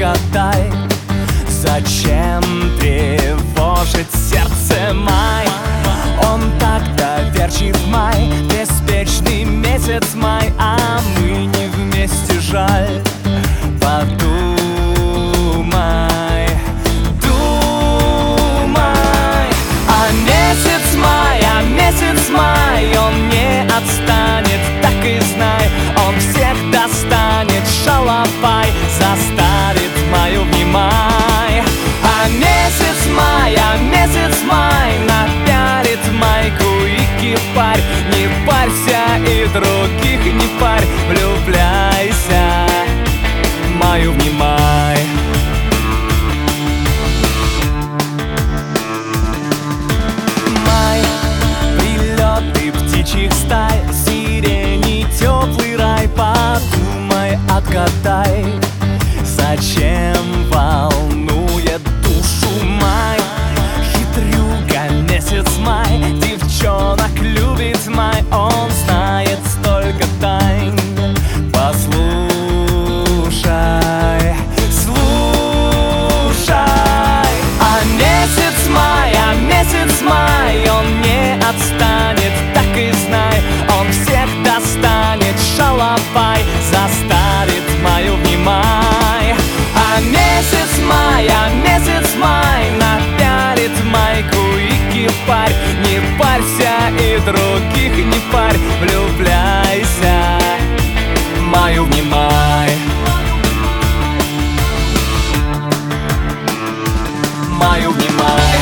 отгадай, зачем тревожит сердце май? Он так доверчив, май, беспечный месяц май, а мы не вместе, жаль. Подумай, думай. А месяц май, он не отстанет, так и знай. Он всех достанет, шалопай, заставит маю внимай. А месяц май напялит майку и кипарь. Не парься и других не парь, влюбляйся, маю внимай. Май, прилеты птичьих стай, сирени, теплый рай. Подумай, отгадай, зачем волнует душу май? Хитрюга месяц май, девчонок любит май. Он знает столько тайн. Послушай, слушай. А месяц май, он не отстанет, так и знай. Он всех достанет, шалопай, заставит мою внимай. А месяц май напялит майку и кипарь. Не парься и других не парь, влюбляйся, маю внимай. Маю внимай.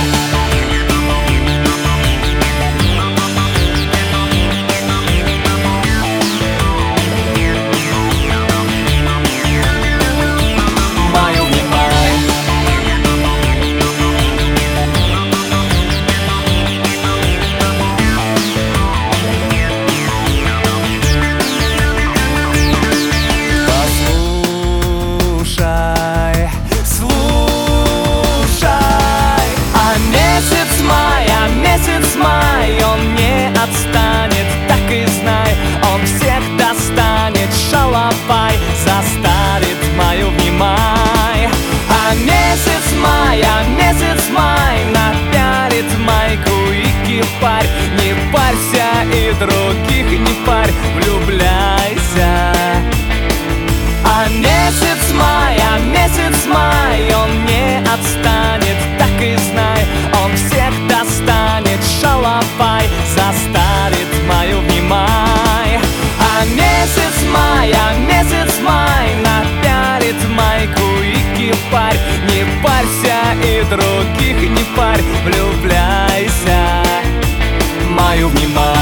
Он не отстанет, так и знай. Он всех достанет, шалопай, заставит мою внимай. А месяц май напялит майку и кипарь. Не парься и других не парь, влюбляйся. А месяц май, он не отстанет, так и знай. Он всех достанет, шалопай, заставит мою внимай. А месяц май напялит майку и кипарь. Не парься и других не парь, влюбляйся, маю внимай.